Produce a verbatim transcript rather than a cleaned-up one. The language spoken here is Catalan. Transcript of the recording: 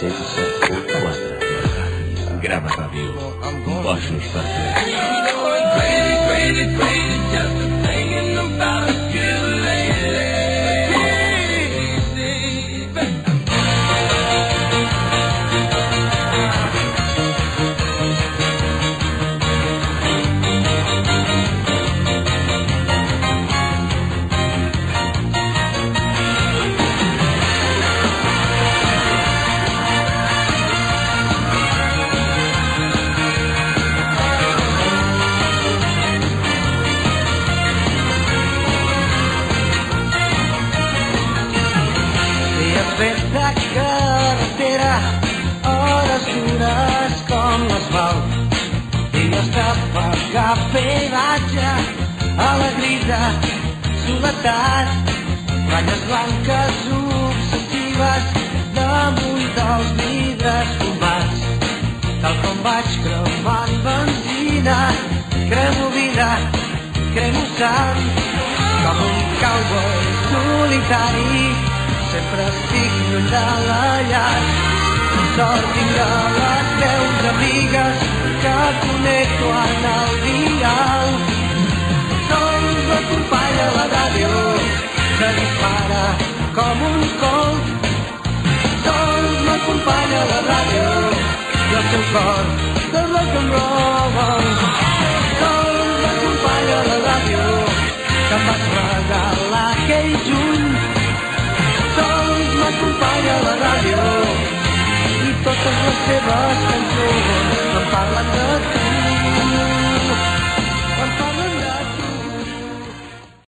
cent set punt quatre. Grava Ràdio. Bojos per tres. Pelatge, alegrida, soledat, ratlles blanques obsessives damunt dels vidres fumats. Tal com vaig cremant benzina, cremo vida, cremo sang, com un cowboy solitari, sempre estic lluny de la llar. Sort tinc de les teus amigues que connecto en el dial. Sols m'acompanya la ràdio que dispara com un colt. Sols m'acompanya la ràdio i el seu cor de rock and roll. Sols m'acompanya la ràdio que em vas regalar aquell juny. Sols m'acompanya la ràdio i totes les seves cançons em parlen de tu.